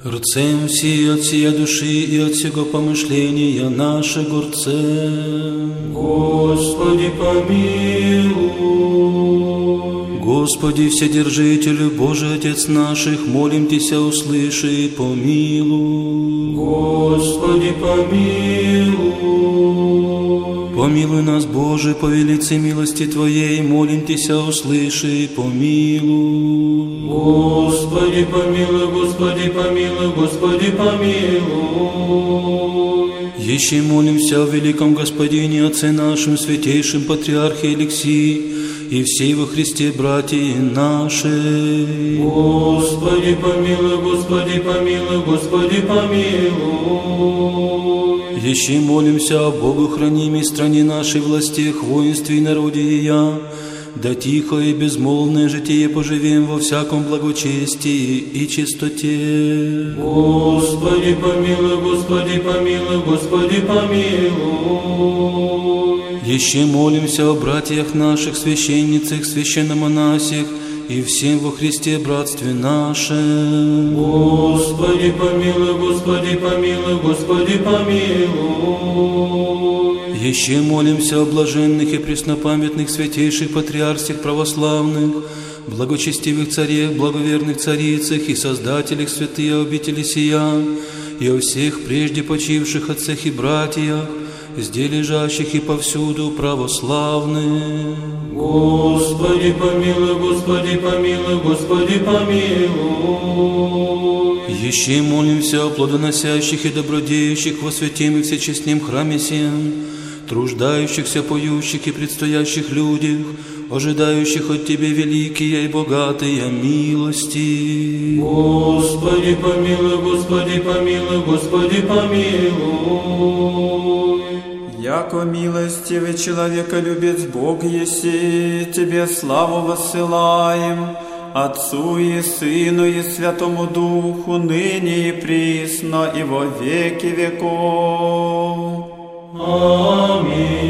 Рцем все от сия души и от всего помышления наше горцем. Господи, помилуй. Господи, Вседержителю, Божий Отец наших, молим Тися, услыши и помилуй. Господи, помилуй. Помилуй нас, Боже, по велице милости Твоей, молим Тися, услыши и помилуй. Господи, помилуй, Господи, помилуй, Господи, помилуй. Еще молимся о великом Господине, Отце нашем, святейшем Патриархе Алексии и всей во Христе братья наши. Господи, помилуй, Господи, помилуй, Господи, помилуй. Еще молимся о Богу хранимой стране нашей, властях, воинстве и народе ее, да тихо и безмолвное житие поживем во всяком благочестии и чистоте. Господи, помилуй, Господи, помилуй, Господи, помилуй. Еще молимся о братьях наших, священницах, священномонасях и всем во Христе братстве нашем. Господи, помилуй, Господи, помилуй, Господи, помилуй. Еще молимся о блаженных и преснопамятных святейших патриарсих православных, благочестивых царях, благоверных царицах и создателях святые обители сия, и о всех прежде почивших отцах и братьях, здесь лежащих и повсюду православных. Господи, помилуй, Господи, помилуй, Господи, помилуй. Еще молимся о плодоносящих и добродеющих во святем и всечестном храме сем, труждающихся, поющих и предстоящих людях, ожидающих от Тебя великие и богатые милости. Господи, помилуй, Господи, помилуй, Господи, помилуй. Яко милостивый человеколюбец Бог еси, Тебе славу воссылаем, Отцу и Сыну и Святому Духу, ныне и присно, и во веки веков. Аминь.